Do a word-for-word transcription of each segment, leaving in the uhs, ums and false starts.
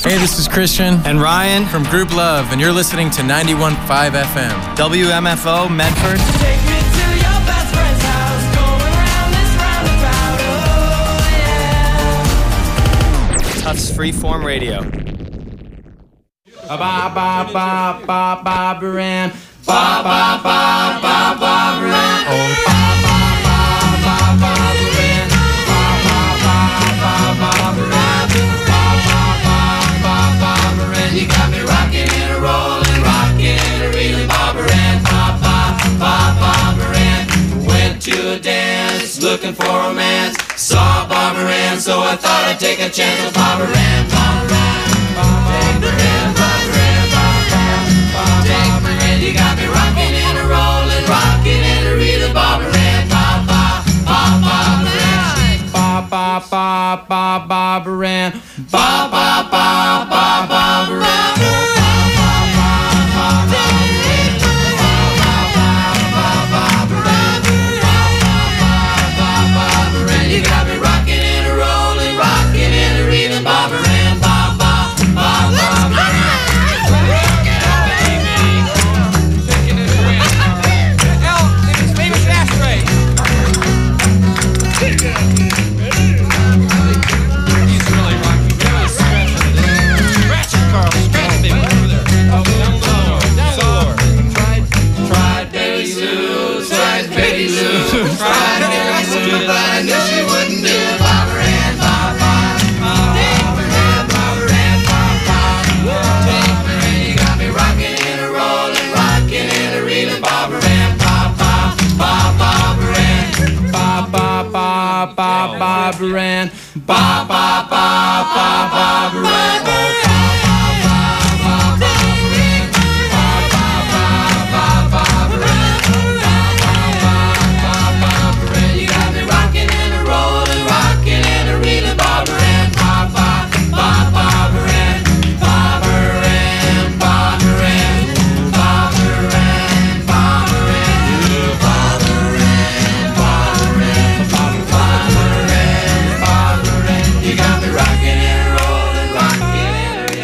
Hey, this is Christian and Ryan from Group Love, and you're listening to ninety-one point five F M. W M F O, Medford. Take me to your best friend's house, going round this roundabout, oh yeah. Tufts Freeform Radio. Ba ba ba ba ba Baran. Ba ba ba ba ba Baran. Oh ba ba ba ba ba Baran. Ba ba ba ba ba Baran. Ba ba ba ba ba Baran. You got me rocking and a rolling, rocking and a reeling, Bob Baran. Ba ba ba ba Baran. Went to a dance, looking for romance. Saw Bob Baran, so I thought I'd take a chance with Bob Baran. Bob Baran. Bob Baran. You got me rocking and a rolling, rocking and a reeling, Bob Baran, ba ba ba ba Baran, ba ba ba ba ba Baran, ba ba ba ba ba Baran. You got me rocking and a rolling, rocking and a reeling, Bob Baran, ba ba ba ba Baran. Baran, ba ba ba ba ba Baran, oh ba ba ba ba Baran, ba ba ba ba ba Baran, ba ba ba ba ba Baran. You got me rocking and a rolling, rocking and a reeling, Bob Baran, ba ba ba ba Baran, ba Baran, ba Baran, ba Baran, ba Baran, ba Baran, ba Baran, ba Baran. You got me rocking and rolling, rocking and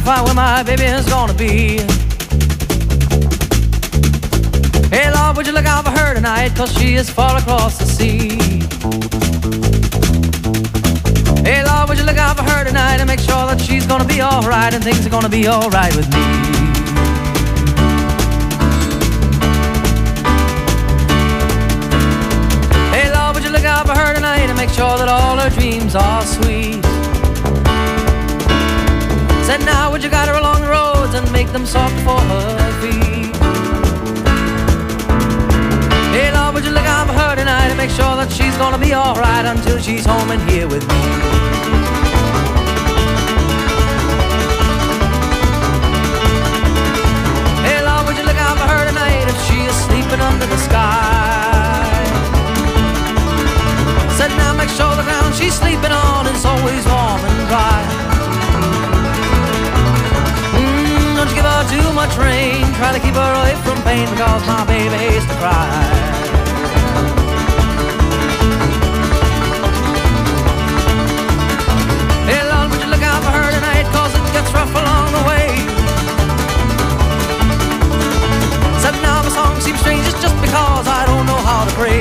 find where my baby is gonna be. Hey Lord, would you look out for her tonight, cause she is far across the sea. Hey Lord, would you look out for her tonight and make sure that she's gonna be alright and things are gonna be alright with me. Hey Lord, would you look out for her tonight and make sure that all her dreams are sweet. Said now would you guide her along the roads and make them soft for her feet. Hey Lord, would you look out for her tonight and make sure that she's gonna be alright until she's home and here with me. Hey Lord, would you look out for her tonight if she is sleeping under the sky. Said now make sure the ground she's sleeping on is always warm and dry. Mm, don't you give her too much rain, try to keep her away from pain because my baby hates to cry. Hey Lord, would you look out for her tonight, cause it gets rough along the way. Said now the song seems strange, it's just because I don't know how to pray.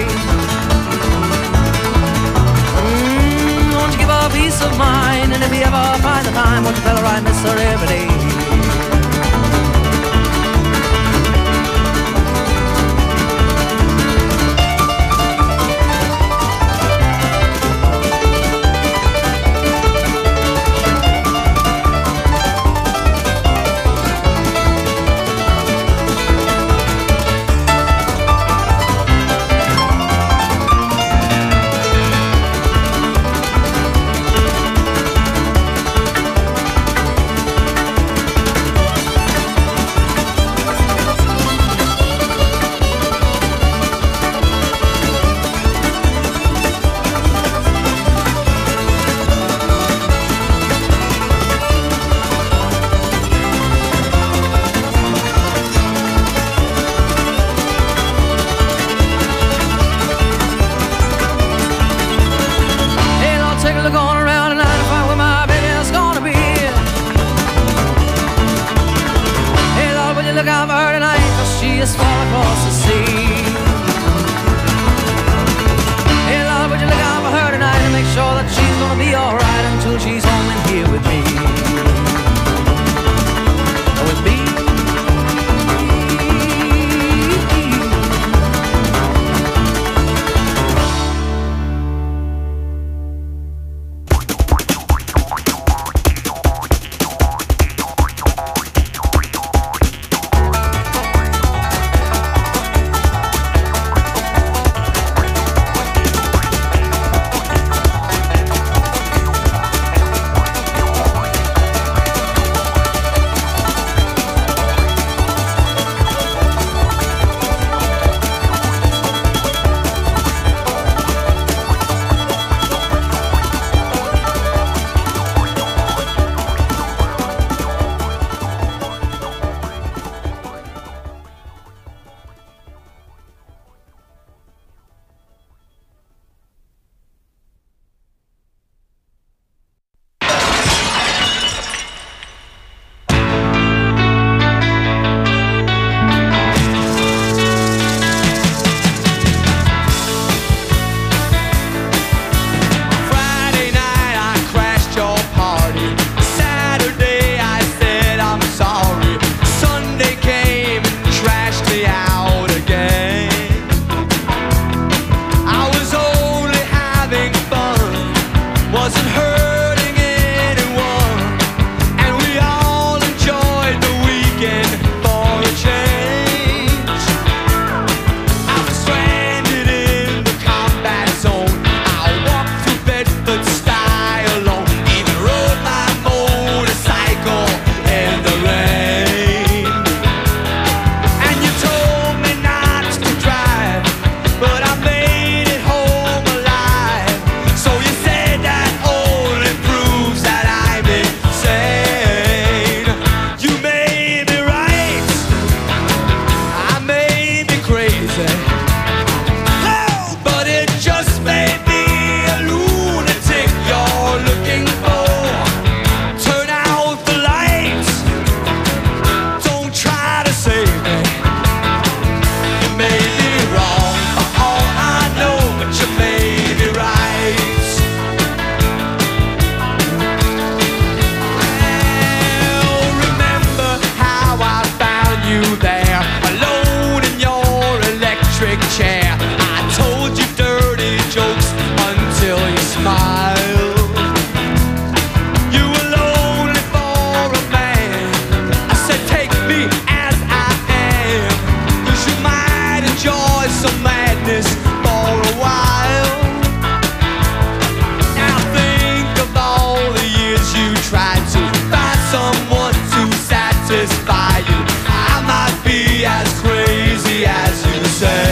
Mm, won't you give her peace of mind, and if you ever find the time, won't you tell her I miss her every day. electric chair. I told you dirty jokes until you smiled. You were lonely for a man. I said take me as I am, 'cause you might enjoy some madness for a while. Now think of all the years you tried to find someone to satisfy you. I might be as crazy as you say.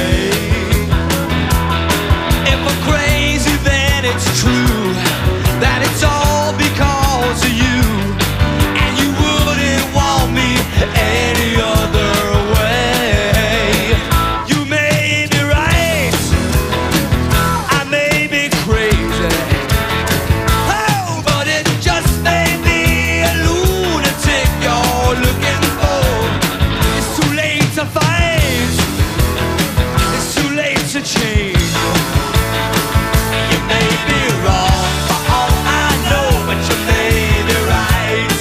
If I'm crazy, then it's true that it's all because of you, and you wouldn't want me any other way. You may be right, I may be crazy, oh, but it just may be a lunatic you're looking for. It's too late to fight, it's too late to change. You may be wrong for all I know, but you may be right.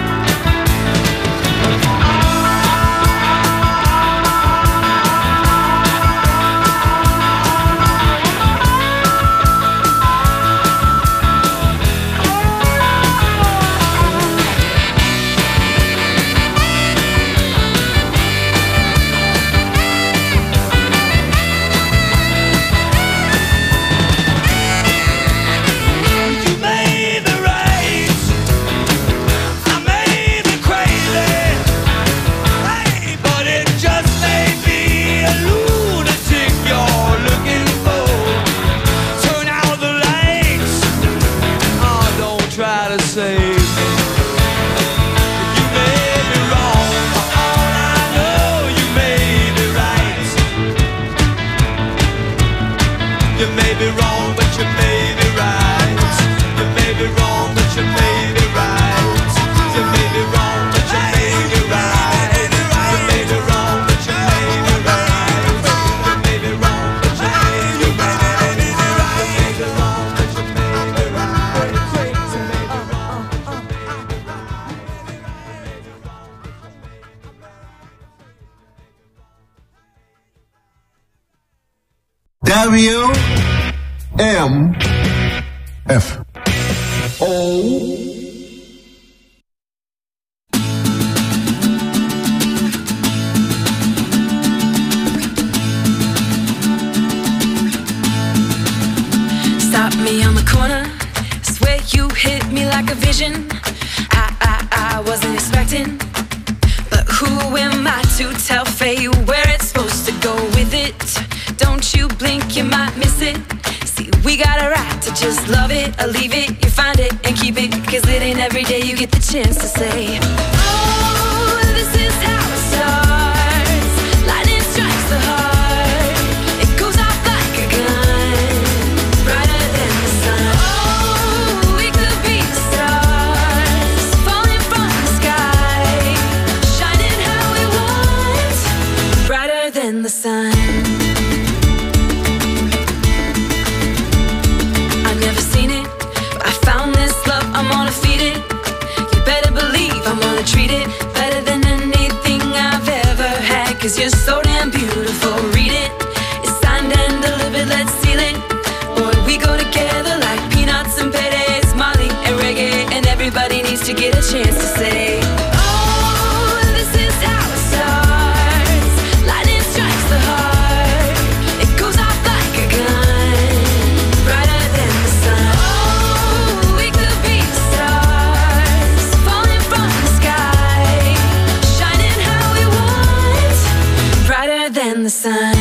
You may be right, I may be crazy, hey, but it just may be a lunatic you're looking for. Turn out the lights, oh, don't try to save me. You may be wrong, for all I know, you may be right. You may be wrong, but you may be right. You may be wrong, but you may be right. You may be wrong, but you may be right. You may be wrong, but you may be right. You may be wrong, but you may be right. You may be wrong, but you may be right. You may be wrong, W M F O Stop me on the corner, swear you hit me like a vision. I, I, I wasn't expecting, but who am I to tell fate where it's supposed to go with it? Don't you blink, you might miss it. See, we got a right to just love it or leave it. You find it and keep it, 'cause it ain't every day you get the chance to say, oh, this is how it starts. Lightning strikes the heart, it goes off like a gun, brighter than the sun. Oh, we could be the stars, falling from the sky, shining how we want, brighter than the sun. I've never seen it, but I found this love, I'm gonna feed it. You better believe I'm gonna treat it better than anything I've ever had, 'cause you're so damn beautiful, read it. It's signed and delivered, let's seal it. Boy, we go together like peanuts and Perez, Molly and reggae, and everybody needs to get a chance to say, oh, this is how it starts. Lightning strikes the heart, it goes off like a gun, brighter than the sun. Oh, we could be the stars, falling from the sky, shining how we want, brighter than the sun.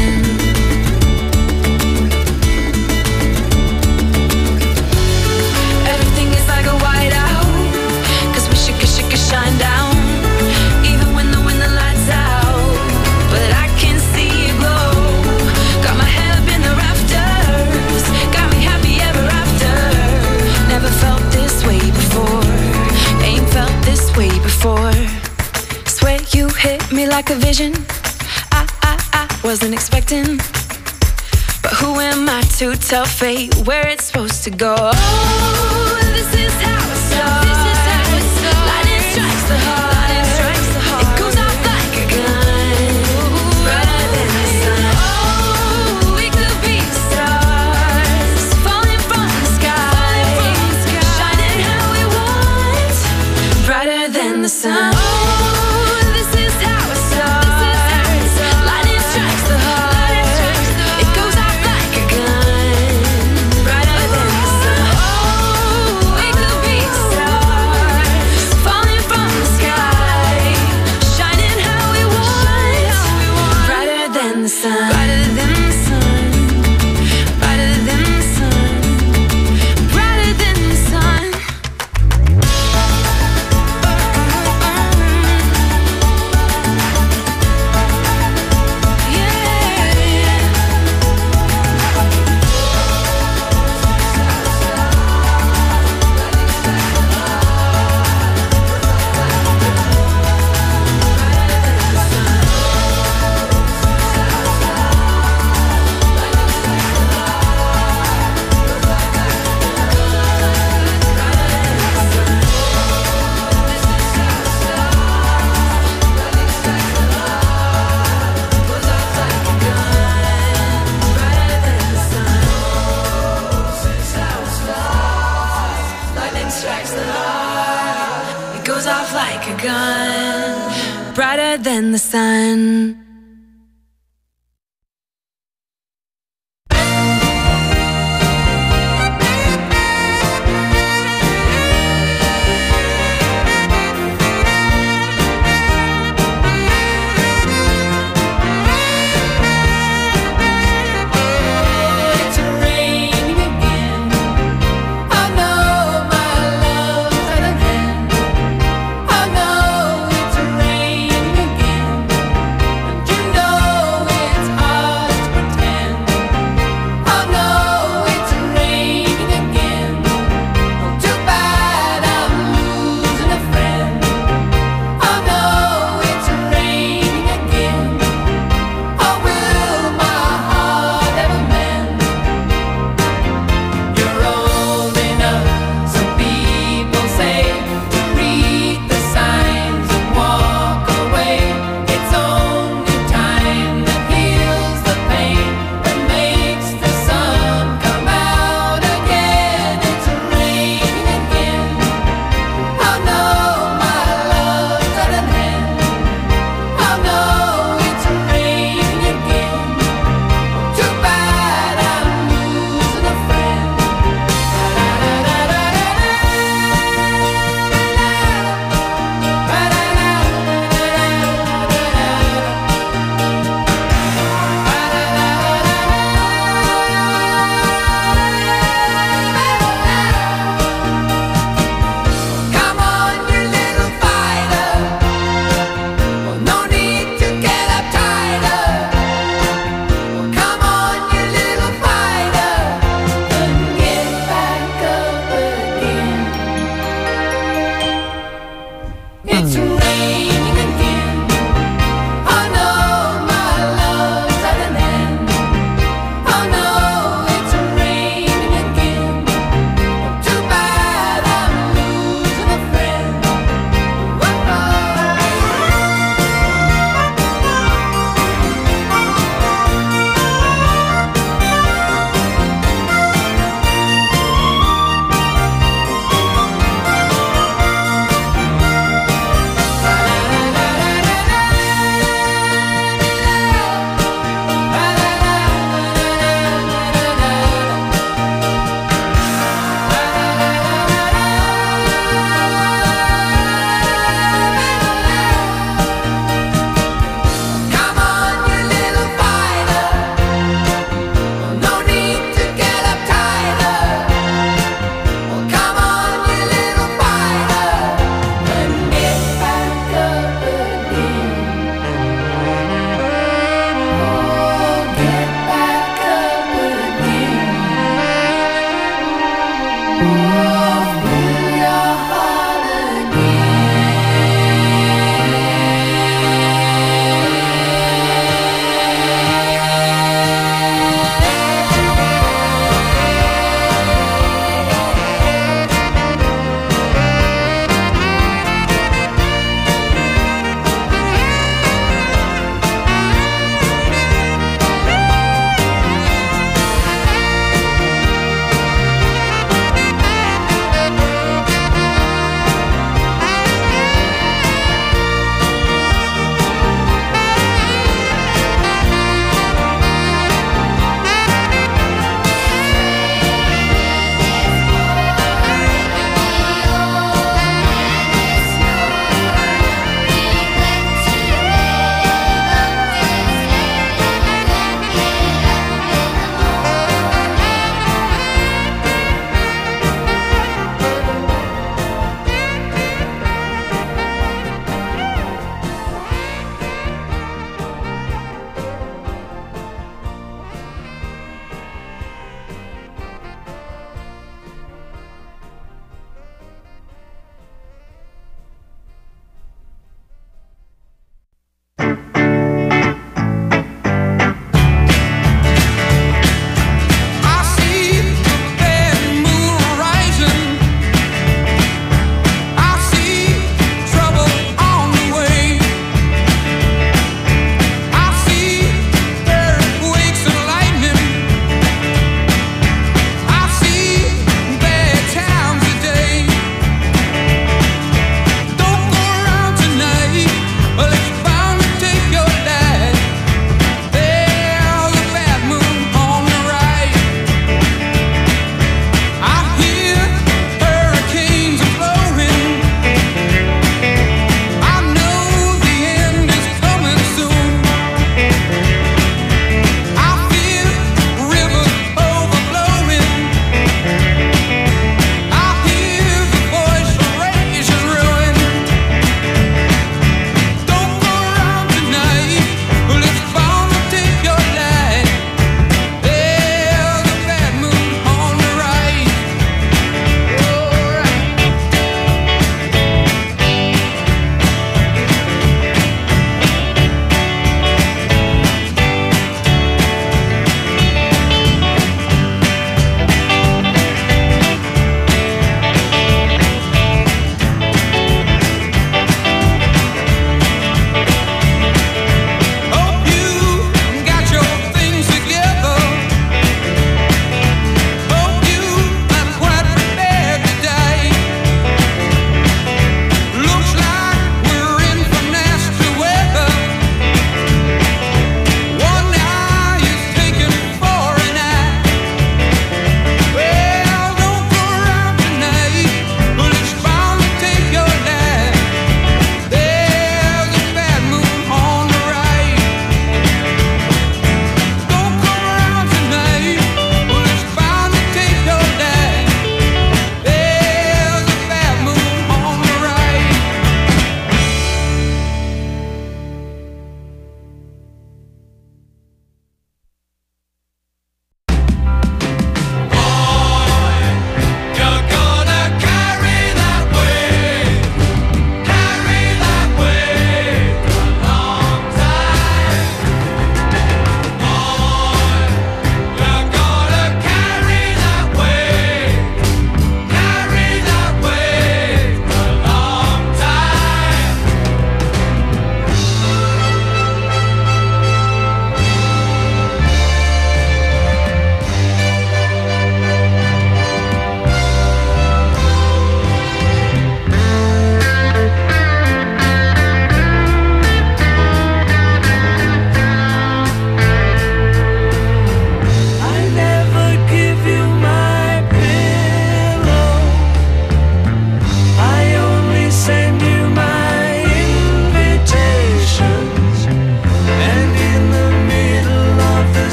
Everything is like a whiteout, 'cause we should, should, should shine down, even when the when the lights out. But I can see you glow, got my head up in the rafters, got me happy ever after. Never felt this way before, ain't felt this way before. Swear you hit me like a vision, I, I, I wasn't expecting, but who am I to tell fate where it's supposed to go? Oh, this is how it starts. This is how it starts. Lightning strikes the heart, lightning strikes the heart. It goes off like a gun, brighter than the sun. Oh, than the sun. I know it's raining again.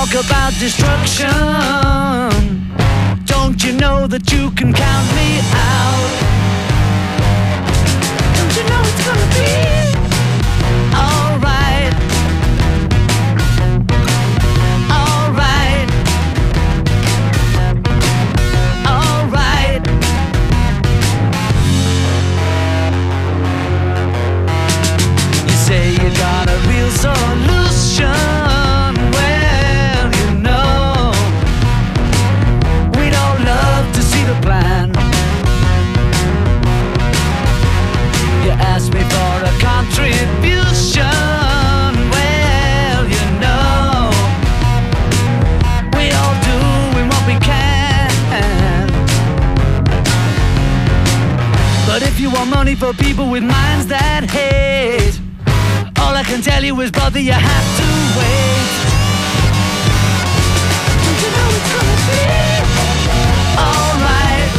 talk about destruction. Don't you know that you can count me out? Don't you know it's gonna be alright? Alright. Alright. You say you got a real solution. Well, you know, we'd all love to see the plan. You asked me for a contribution. Well, you know, we all doing what we can. But if you want money for people with minds that hate, all I can tell you is, brother, you have to wait. Don't you know it's gonna be alright?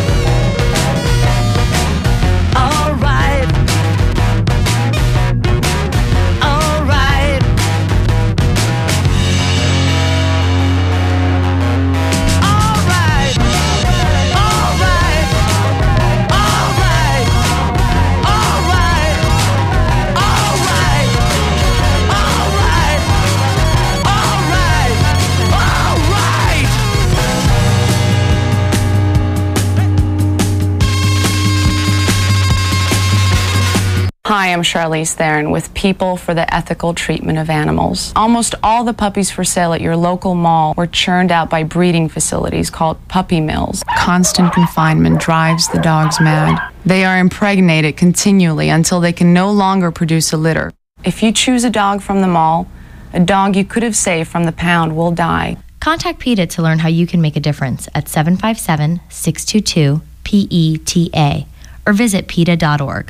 Alright. Alright. Alright. Alright. Alright. Alright. Alright. Alright. Alright. Alright. Hi, I'm Charlize Theron with People for the Ethical Treatment of Animals. Almost all the puppies for sale at your local mall were churned out by breeding facilities called puppy mills. Constant confinement drives the dogs mad. They are impregnated continually until they can no longer produce a litter. If you choose a dog from the mall, a dog you could have saved from the pound will die. Contact PETA to learn how you can make a difference at seven five seven, six two two, P E T A or visit PETA dot org.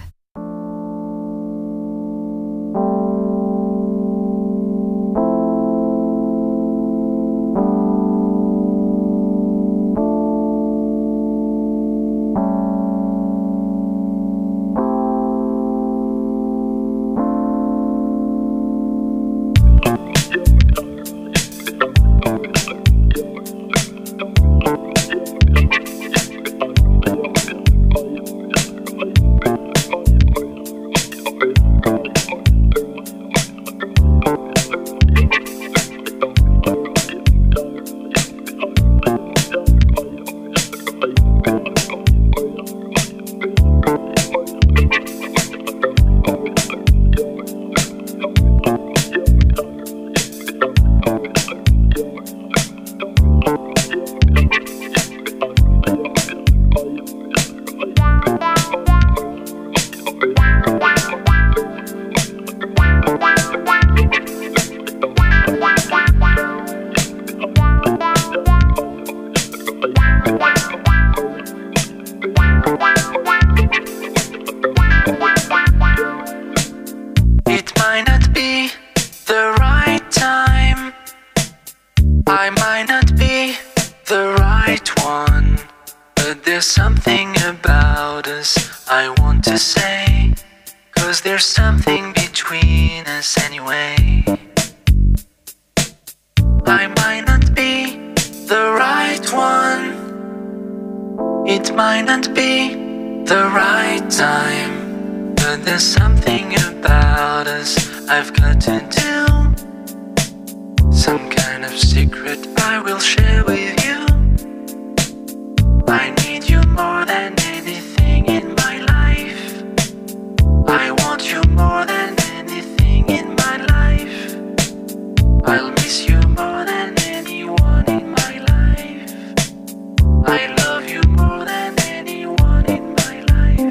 It might not be the right time, I might not be the right one, but there's something about us I want to say, 'cause there's something between us anyway. I might not be the right one, it might not be the right time, but there's something about us I've got to do. Some kind of secret I will share with you. I need you more than anything in my life. I want you more than anything in my life. I'll miss you more than anyone in my life. I love you more than anyone in my life.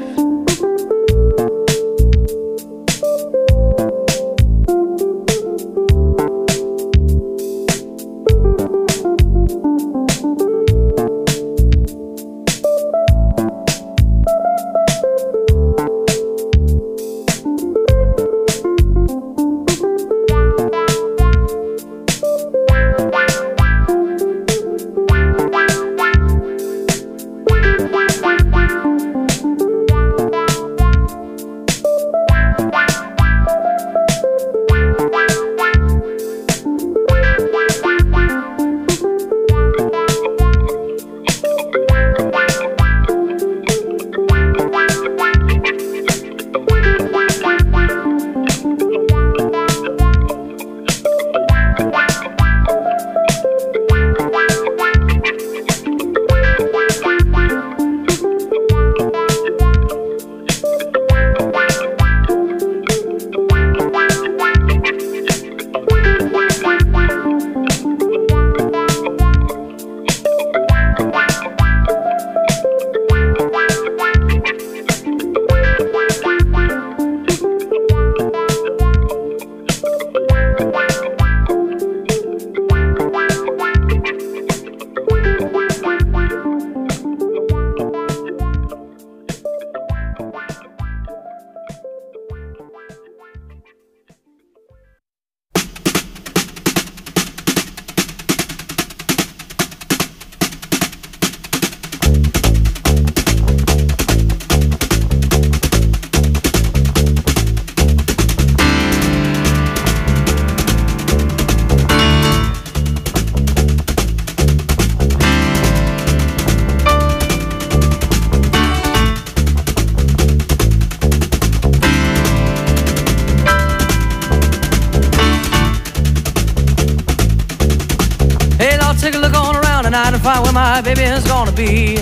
and find where my baby is gonna be.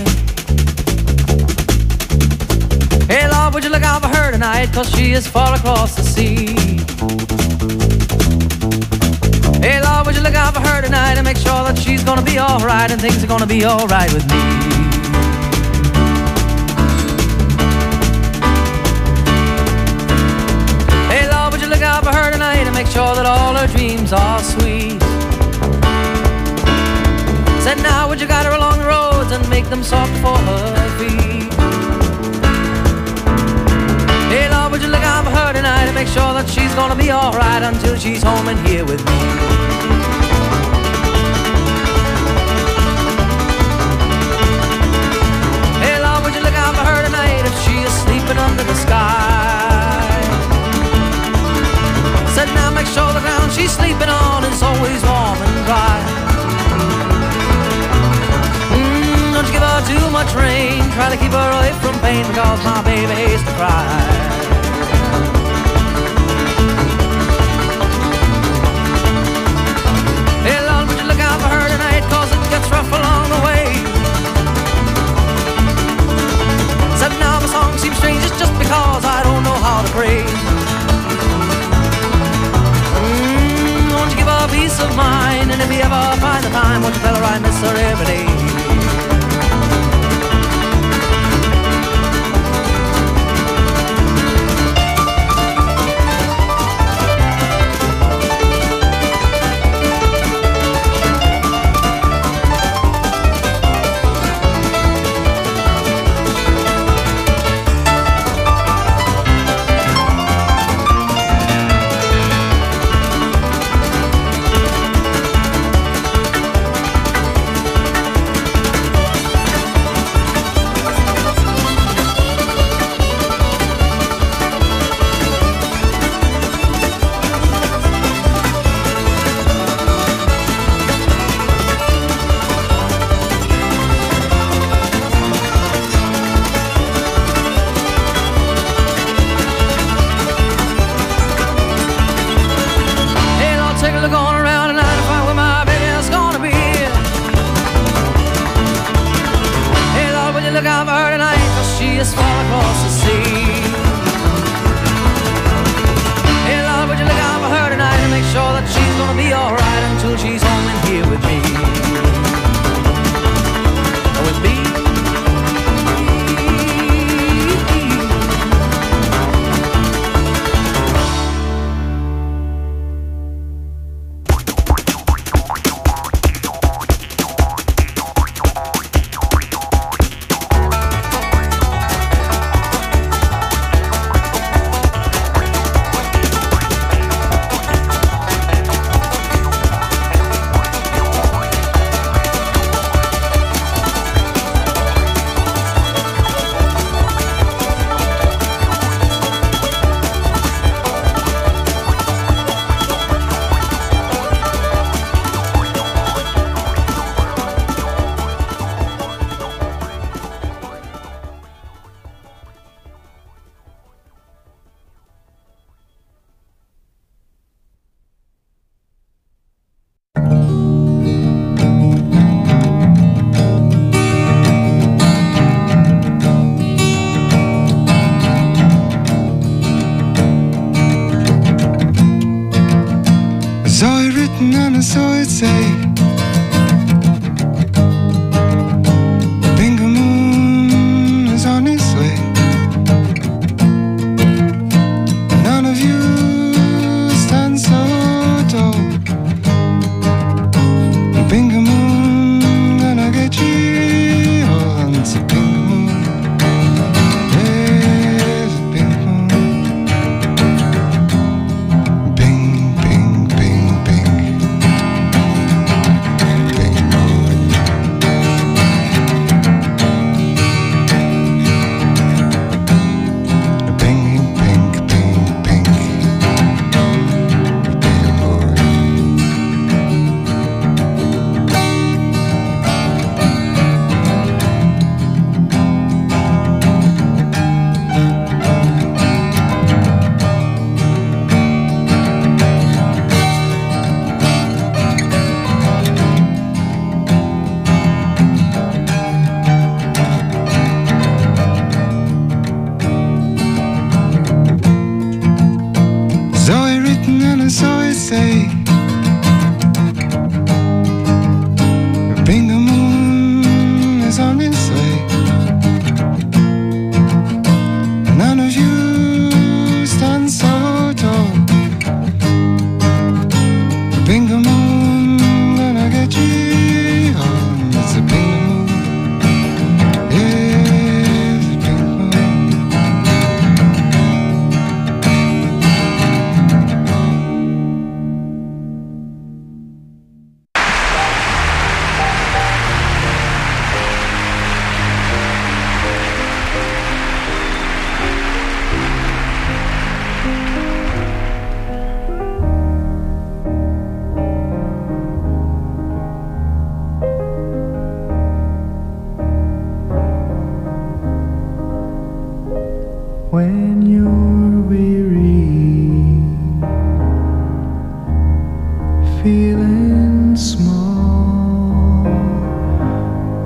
Hey Lord, would you look out for her tonight, cause she is far across the sea. Hey Lord, would you look out for her tonight and make sure that she's gonna be alright and things are gonna be alright with me. Hey Lord, would you look out for her tonight and make sure that all her dreams are sweet. Said now would you guide her along the roads and make them soft for her feet. Hey Lord, would you look out for her tonight and make sure that she's gonna be alright until she's home and here with me. Hey Lord, would you look out for her tonight if she is sleeping under the sky. Said now make sure the ground she's sleeping on is always warm and dry. Don't you give her too much rain, try to keep her away from pain, because my baby hates to cry. Hey Lord, would you look out for her tonight, cause it gets rough along the way. Said now the song seems strange, it's just because I don't know how to pray. Mm, won't you give her peace of mind, and if you ever find the time, won't you tell her I miss her every day. And so it say, Bingo Moon is on its way. None of you stand so tall. Bingo Moon gonna get you all. It's a Bingo Moon. Yes, Bingo Moon. Bing, bing, bing, bing.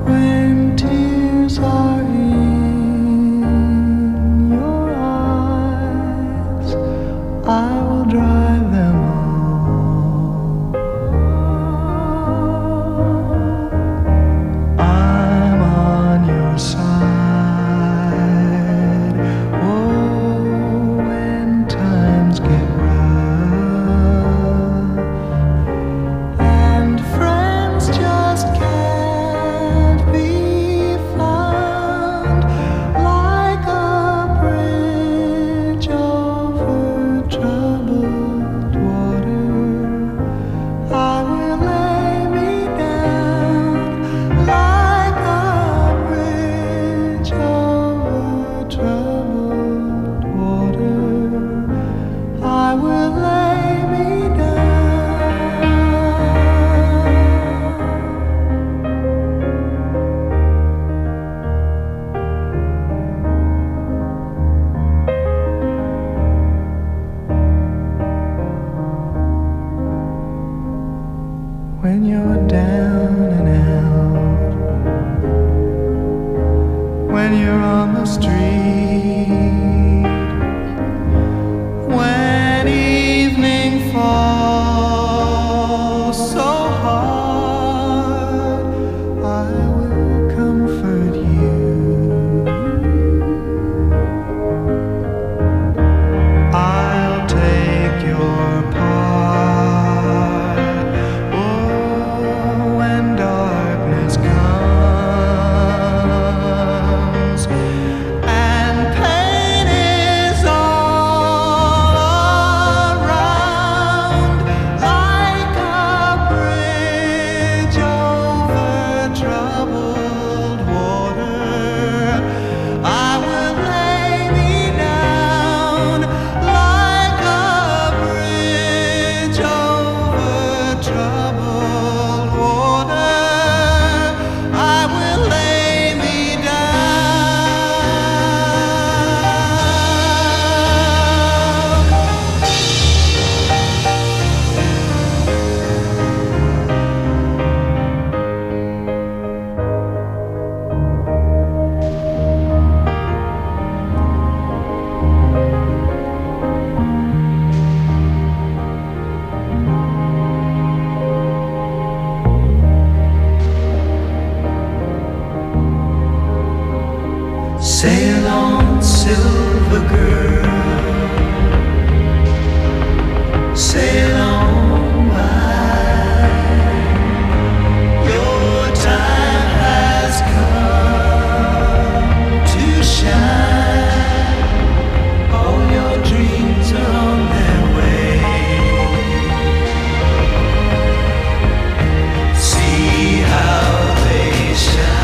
when tears are in your eyes, I will dry them all. I'm on your side. Oh, when times get rough and friends just can't be found, like a bridge over troubled water, I will lay me down. Like a bridge over troubled water, I will lay me down. When you're down and out, when you're on the street, when evening falls so hard, I will comfort you. I'll take your part. Oh, when darkness comes and pain is all around, like a bridge over troubled water, I will lay me down. Like a bridge over troubled water, I will lay me sail on, silver girl, sail on by. Your time has come to shine. All your dreams are on their way. See how they shine.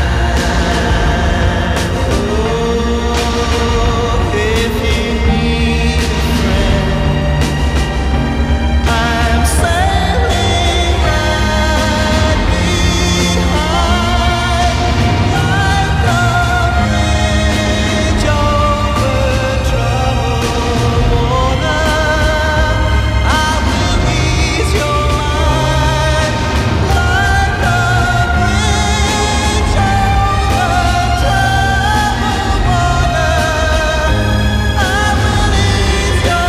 If you need a friend, I'm sailing right behind. Like a bridge over troubled water, I will ease your mind. Like a bridge over troubled water, I will ease your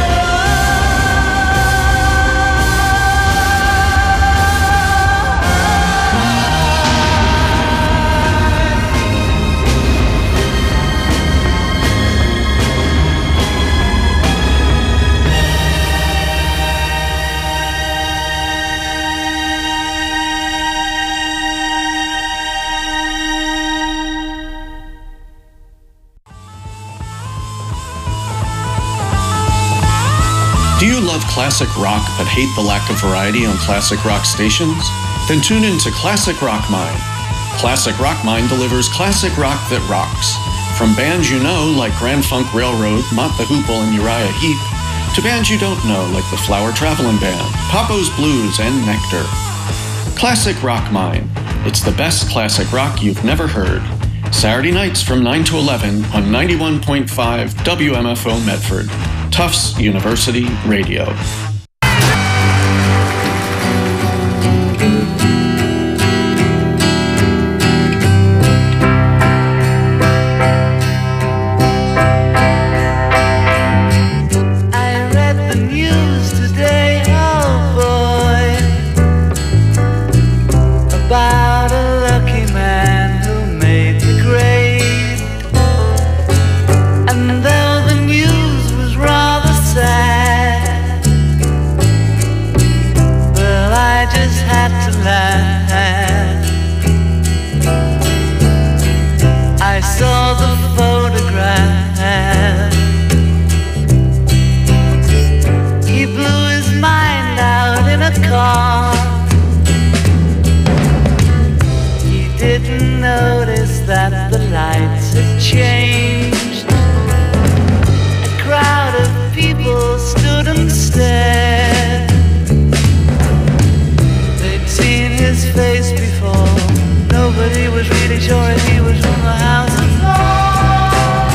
Do you love classic rock but hate the lack of variety on classic rock stations? Then tune in to Classic Rock Mine. Classic Rock Mine delivers classic rock that rocks. From bands you know like Grand Funk Railroad, Mott the Hoople, and Uriah Heep, to bands you don't know like the Flower Traveling Band, Papo's Blues, and Nectar. Classic Rock Mine. It's the best classic rock you've never heard. Saturday nights from nine to eleven on ninety-one point five W M F O Medford. Tufts University Radio. noticed that the lights had changed. A crowd of people stood and stared. They'd seen his face before. Nobody was really sure if he was from the house of law.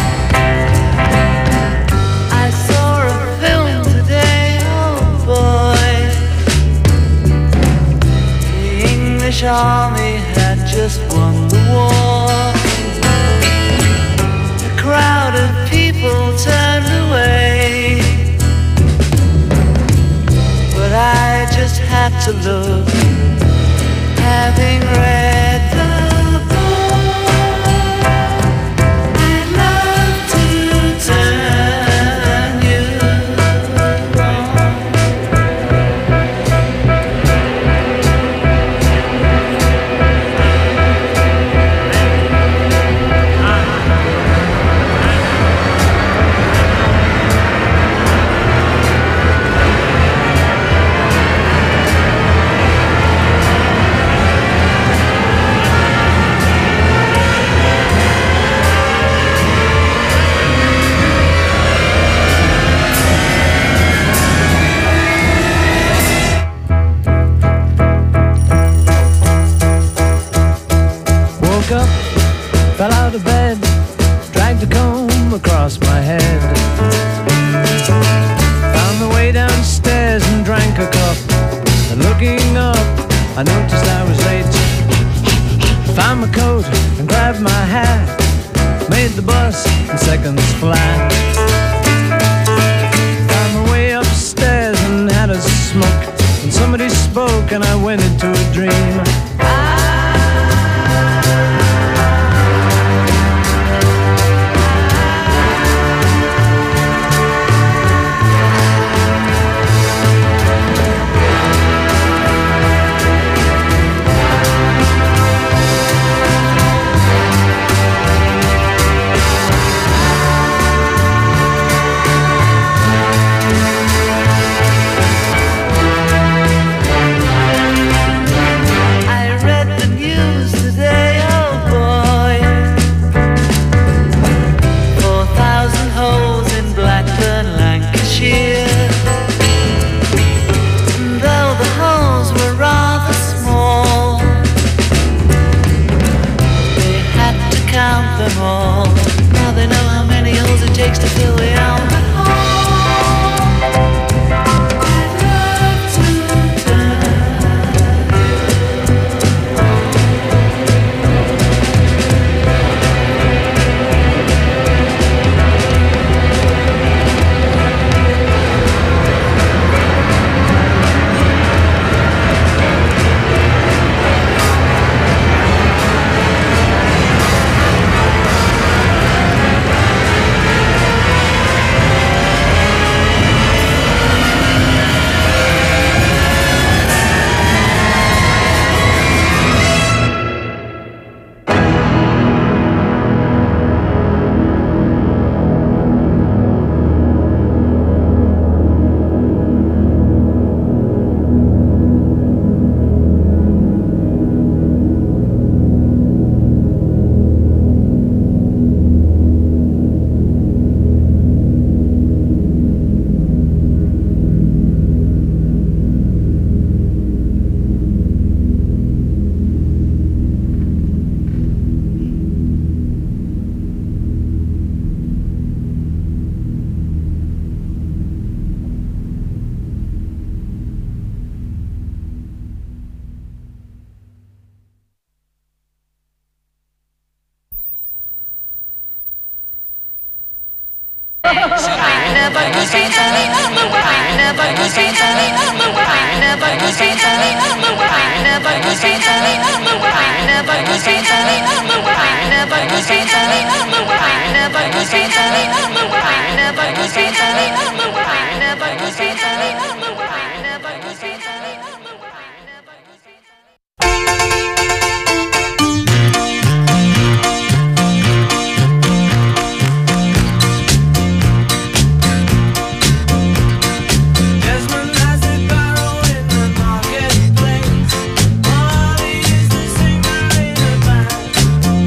I saw a film today, oh boy. The English army had just won the war. A crowd of people turned away, but I just had to look, having read the fell out of bed, dragged a comb across my head. Found the way downstairs and drank a cup. And looking up, I noticed I was late. Found my coat and grabbed my hat. Made the bus in seconds flat. Found my way upstairs and had a smoke. And somebody spoke and I went into a dream. Never could be any other way. Never could be any other way. Never could be any other way. Never could be any other way. Never could be any other way. Never could be any other way. Never could be any other way. Never could be any other way. Never could be any other way. Never could be any other way. Marketplace, Molly is the singer in the band.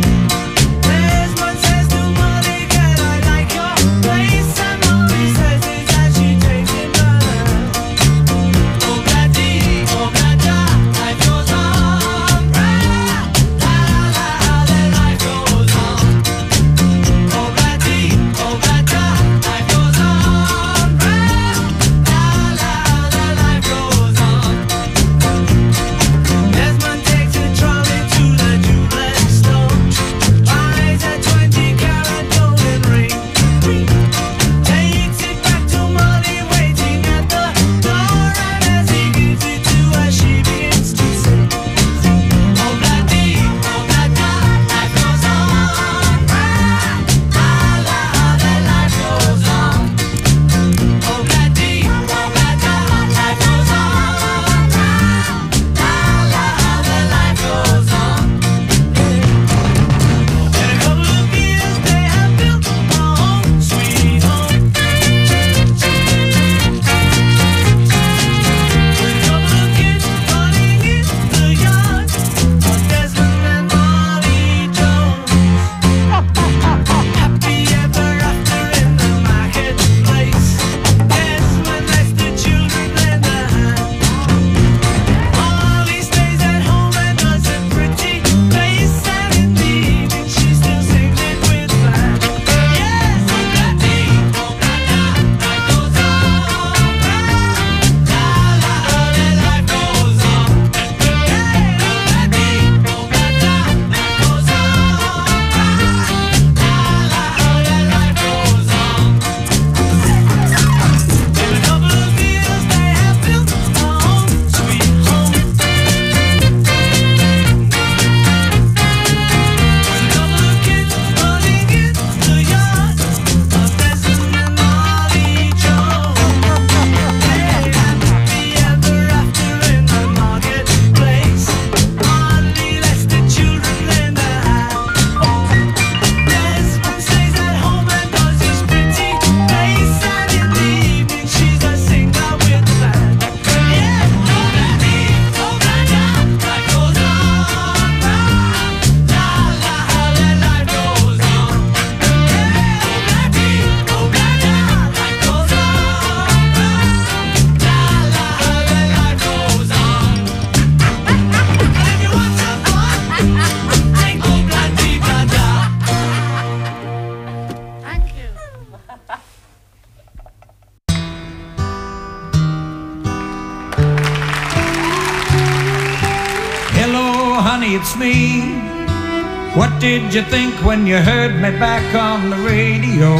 it's me. What did you think when you heard me back on the radio?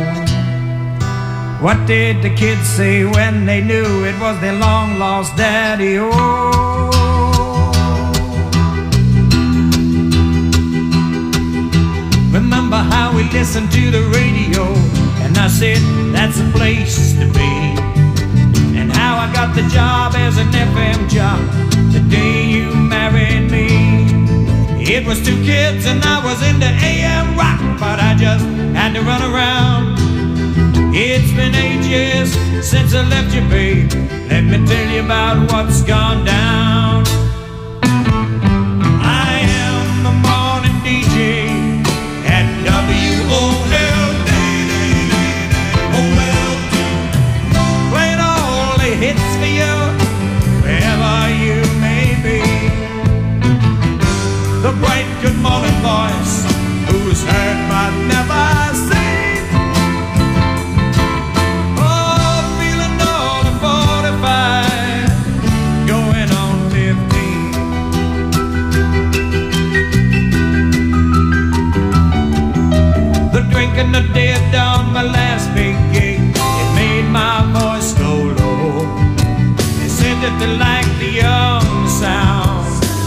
What did the kids say when they knew it was their long-lost daddy? Oh, remember how we listened to the radio, and I said that's the place to be. And how I got the job as an F M jock the day you married me. It was two kids and I was into A M rock, but I just had to run around. It's been ages since I left you, babe. Let me tell you about what's gone down. I am the morning D J at W O L D. Playing all the hits for you, wherever you may be. The bright good morning voice, who's heard but never seen. Oh, feeling all the forty-five, going on fifteen. The drinking the dead down my last big gig, it made my voice go low. They said that they liked the young sound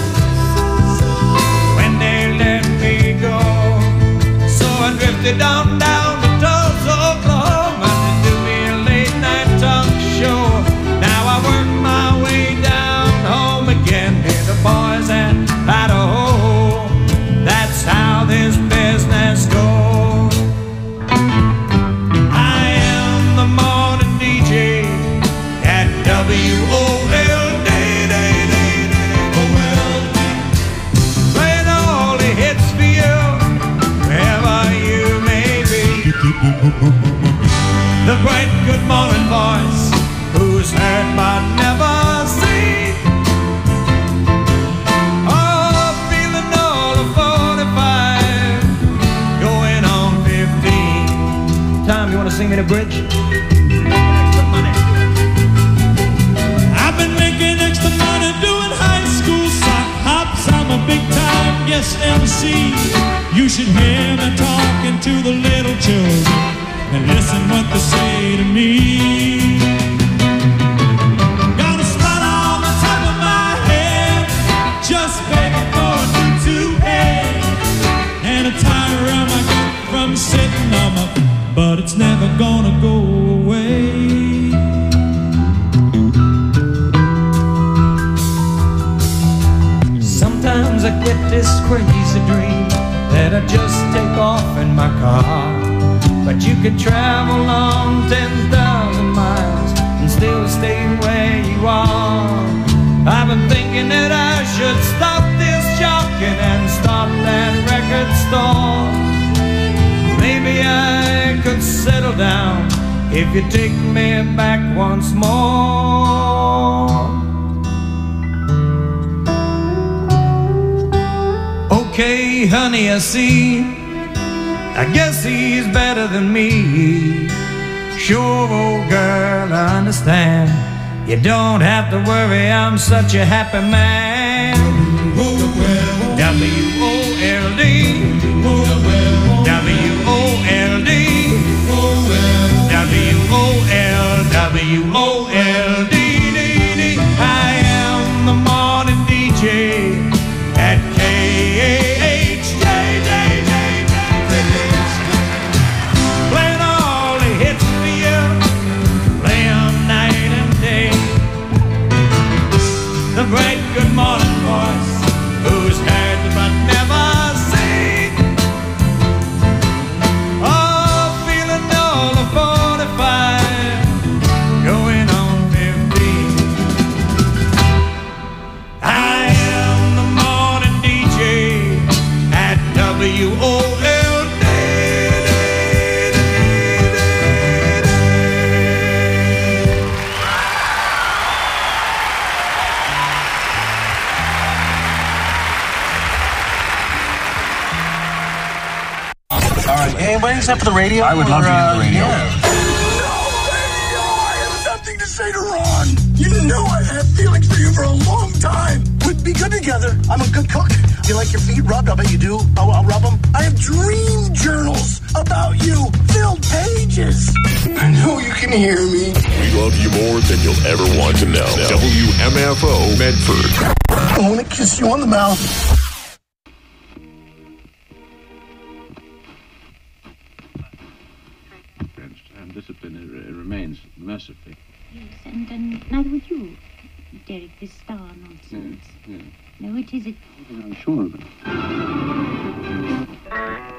go. So I drifted on down to Tulsa, Oklahoma to do me a late night talk show. Now I work my way down home again, hear the boys at Idaho. That's how this business goes. I am the morning D J at W O L D. The bright good morning voice, who's heard but never seen. Oh, feeling all of forty-five, going on fifteen. Tom, you want to sing me the bridge? Extra money. I've been making extra money doing high school sock hops. I'm a big time guest M C. You should hear me talking to the little children and listen what they say to me. Got a spot on the top of my head, just begging for a new toupee, and a tie around my gut from sitting on my, but it's never gonna go away. Sometimes I get this crazy dream that I just take off in my car. But you could travel on ten thousand miles and still stay where you are. I've been thinking that I should stop this jocking and stop that record store. Maybe I could settle down if you take me back once more. Okay, honey, I see, I guess he's better than me. Sure, old girl, I understand. You don't have to worry, I'm such a happy man. W O L D, W O L D, W O L, W O L D, D, D. I am the morning D J at K A H J J J. The bright good morning voice, who's heard but never seen. Oh, feeling all of forty-five, going on fifteen. I am the morning D J at W O L D. Anybody except for the radio? I would love to hear the radio. Yeah. I have something to say to Ron. You know I've had feelings for you for a long time. We'd be good together. I'm a good cook. You like your feet rubbed? I bet you do. I'll, I'll rub them. I have dream journals about you. Filled pages. I know you can hear me. We love you more than you'll ever want to know. W M F O Medford. I want to kiss you on the mouth. And discipline uh, remains mercifully. Yes, and, and neither would you, Derek, this star nonsense. Yeah, yeah. No, it isn't. I'm sure of it.